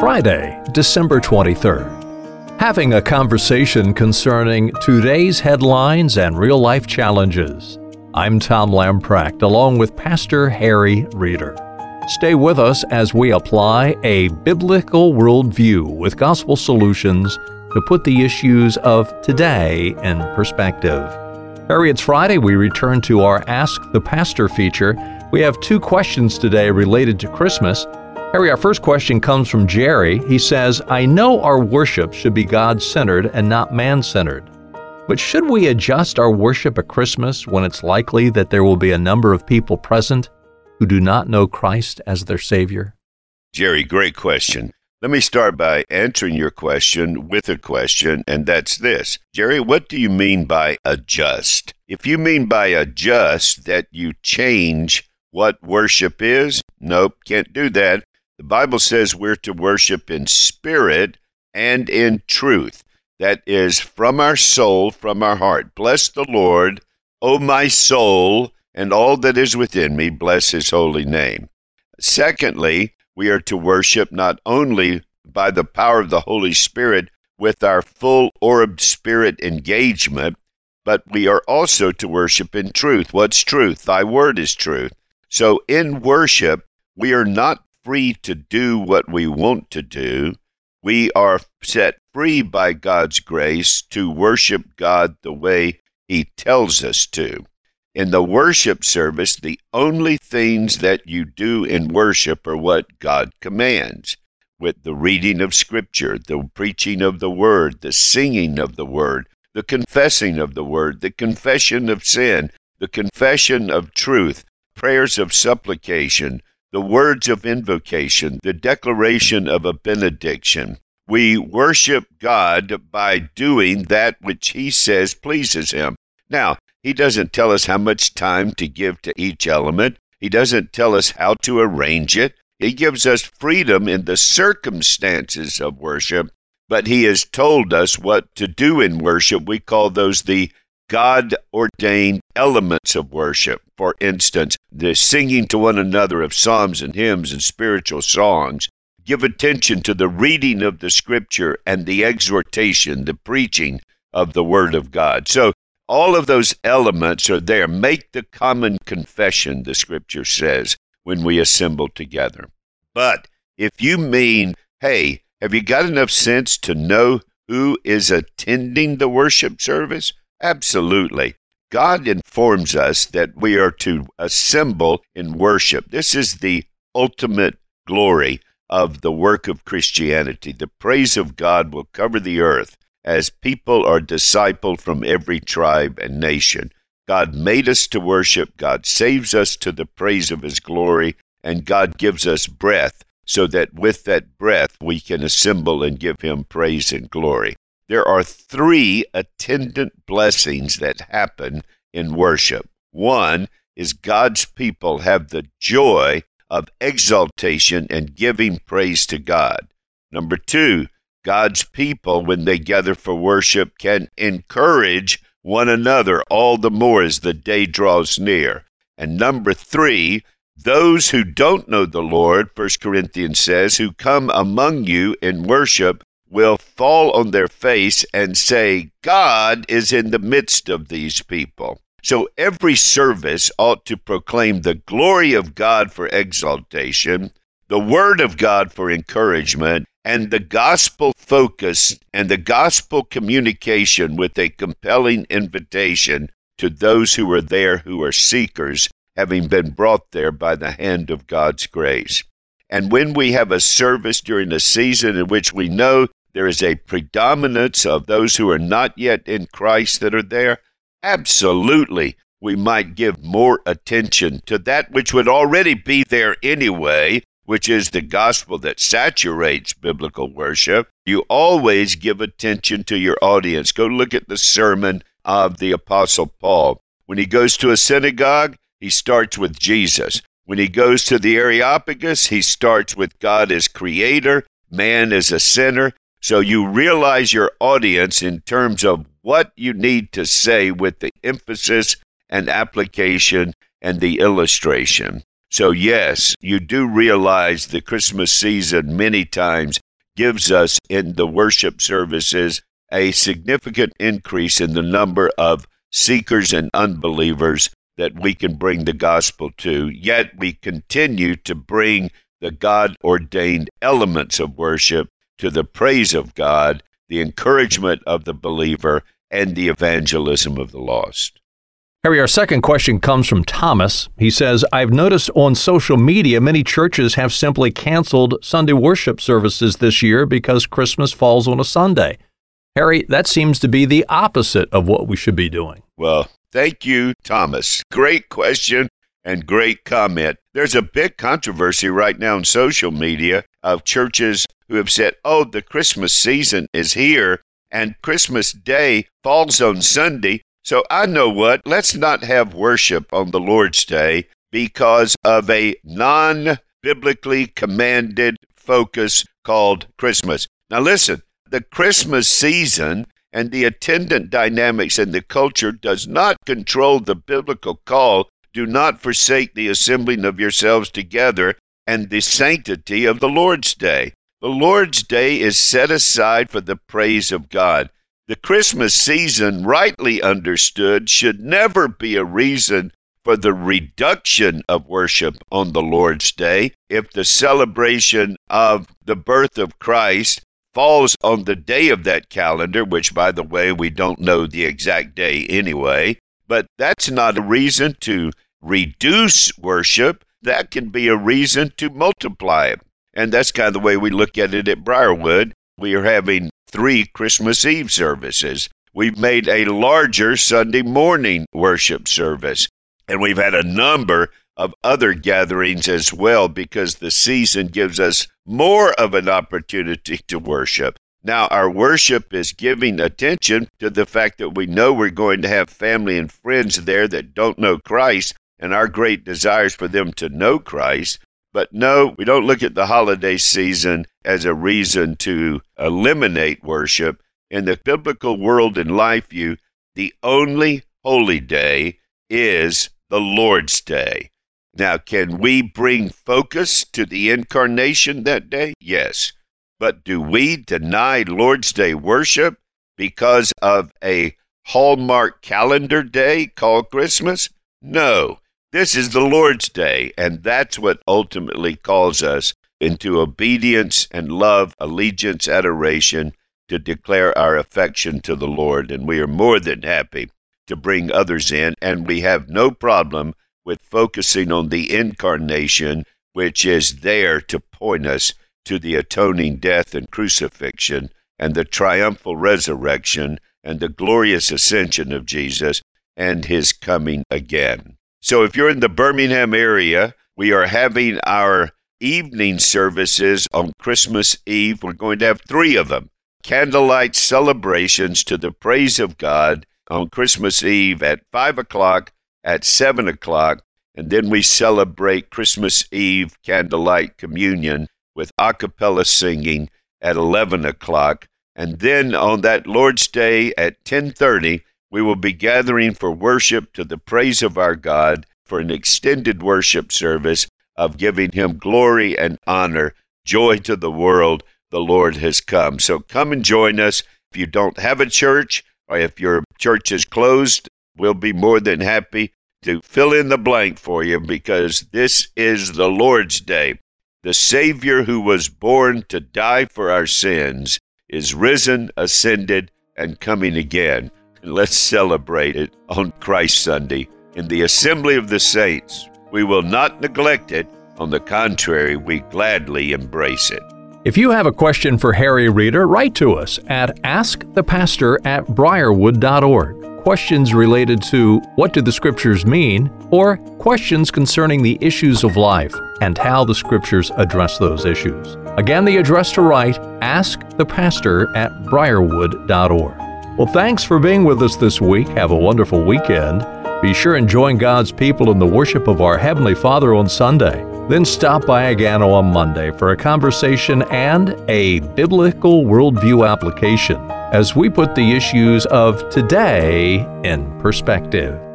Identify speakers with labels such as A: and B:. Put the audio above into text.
A: Friday, December 23rd. Having a conversation concerning today's headlines and real-life challenges. I'm Tom Lamprecht, along with Pastor Harry Reeder. Stay with us as we apply a biblical worldview with gospel solutions to put the issues of today in perspective. Harry, it's Friday. We return to our Ask the Pastor feature. We have two questions today related to Christmas. Harry, our first question comes from Jerry. He says, I know our worship should be God-centered and not man-centered. But should we adjust our worship at Christmas when it's likely that there will be a number of people present who do not know Christ as their Savior?
B: Jerry, great question. Let me start by answering your question with a question, and that's this. Jerry, what do you mean by adjust? If you mean by adjust that you change what worship is, nope, can't do that. The Bible says we're to worship in spirit and in truth. That is from our soul, from our heart. Bless the Lord, O my soul, and all that is within me, bless his holy name. Secondly, we are to worship not only by the power of the Holy Spirit with our full orb spirit engagement, but we are also to worship in truth. What's truth? Thy word is truth. So in worship, we are not free to do what we want to do. We are set free by God's grace to worship God the way he tells us to. In the worship service, the only things that you do in worship are what God commands, with the reading of Scripture, the preaching of the Word, the singing of the Word, the confessing of the Word, the confession of sin, the confession of truth, prayers of supplication, the words of invocation, the declaration of a benediction. We worship God by doing that which he says pleases him. Now, he doesn't tell us how much time to give to each element. He doesn't tell us how to arrange it. He gives us freedom in the circumstances of worship, but he has told us what to do in worship. We call those the God-ordained elements of worship. For instance, the singing to one another of psalms and hymns and spiritual songs. Give attention to the reading of the Scripture and the exhortation, the preaching of the Word of God. So all of those elements are there. Make the common confession, the Scripture says, when we assemble together. But if you mean, hey, have you got enough sense to know who is attending the worship service? Absolutely. God informs us that we are to assemble in worship. This is the ultimate glory of the work of Christianity. The praise of God will cover the earth as people are discipled from every tribe and nation. God made us to worship. God saves us to the praise of his glory, and God gives us breath so that with that breath we can assemble and give him praise and glory. There are three attendant blessings that happen in worship. One is God's people have the joy of exaltation and giving praise to God. Number two, God's people, when they gather for worship, can encourage one another all the more as the day draws near. And number three, those who don't know the Lord, 1 Corinthians says, who come among you in worship, will fall on their face and say, God is in the midst of these people. So every service ought to proclaim the glory of God for exaltation, the word of God for encouragement, and the gospel focus and the gospel communication with a compelling invitation to those who are there who are seekers, having been brought there by the hand of God's grace. And when we have a service during a season in which we know there is a predominance of those who are not yet in Christ that are there, absolutely, we might give more attention to that which would already be there anyway, which is the gospel that saturates biblical worship. You always give attention to your audience. Go look at the sermon of the Apostle Paul. When he goes to a synagogue, he starts with Jesus. When he goes to the Areopagus, he starts with God as creator, man as a sinner. So you realize your audience in terms of what you need to say with the emphasis and application and the illustration. So yes, you do realize the Christmas season many times gives us in the worship services a significant increase in the number of seekers and unbelievers that we can bring the gospel to. Yet we continue to bring the God-ordained elements of worship to the praise of God, the encouragement of the believer, and the evangelism of the lost.
A: Harry, our second question comes from Thomas. He says, I've noticed on social media many churches have simply canceled Sunday worship services this year because Christmas falls on a Sunday. Harry, that seems to be the opposite of what we should be doing.
B: Well, thank you, Thomas. Great question and great comment. There's a big controversy right now on social media of churches who have said, the Christmas season is here and Christmas Day falls on Sunday. So I know what, let's not have worship on the Lord's Day because of a non-biblically commanded focus called Christmas. Now listen, the Christmas season and the attendant dynamics in the culture does not control the biblical call, do not forsake the assembling of yourselves together and the sanctity of the Lord's Day. The Lord's Day is set aside for the praise of God. The Christmas season, rightly understood, should never be a reason for the reduction of worship on the Lord's Day. If the celebration of the birth of Christ falls on the day of that calendar, which, by the way, we don't know the exact day anyway, but that's not a reason to reduce worship. That can be a reason to multiply it. And that's kind of the way we look at it at Briarwood. We are having 3 Christmas Eve services. We've made a larger Sunday morning worship service, and we've had a number of other gatherings as well because the season gives us more of an opportunity to worship. Now, our worship is giving attention to the fact that we know we're going to have family and friends there that don't know Christ, and our great desire is for them to know Christ. But no, we don't look at the holiday season as a reason to eliminate worship. In the biblical world and life view, the only holy day is the Lord's Day. Now, can we bring focus to the incarnation that day? Yes. But do we deny Lord's Day worship because of a Hallmark calendar day called Christmas? No. This is the Lord's Day, and that's what ultimately calls us into obedience and love, allegiance, adoration, to declare our affection to the Lord. And we are more than happy to bring others in, and we have no problem with focusing on the incarnation, which is there to point us to the atoning death and crucifixion and the triumphal resurrection and the glorious ascension of Jesus and his coming again. So if you're in the Birmingham area, we are having our evening services on Christmas Eve. We're going to have 3 of them. Candlelight celebrations to the praise of God on Christmas Eve at 5 o'clock, at 7 o'clock, and then we celebrate Christmas Eve candlelight communion with a cappella singing at 11 o'clock. And then on that Lord's Day at 10:30, we will be gathering for worship to the praise of our God for an extended worship service of giving him glory and honor, joy to the world. The Lord has come. So come and join us. If you don't have a church or if your church is closed, we'll be more than happy to fill in the blank for you because this is the Lord's Day. The Savior who was born to die for our sins is risen, ascended, and coming again. Let's celebrate it on Christ Sunday in the assembly of the saints. We will not neglect it. On the contrary, we gladly embrace it.
A: If you have a question for Harry Reeder, write to us at askthepastor@briarwood.org. Questions related to what do the Scriptures mean, or questions concerning the issues of life and how the Scriptures address those issues. Again, the address to write, askthepastor@briarwood.org. Well, thanks for being with us this week. Have a wonderful weekend. Be sure and join God's people in the worship of our Heavenly Father on Sunday. Then stop by again on Monday for a conversation and a biblical worldview application as we put the issues of today in perspective.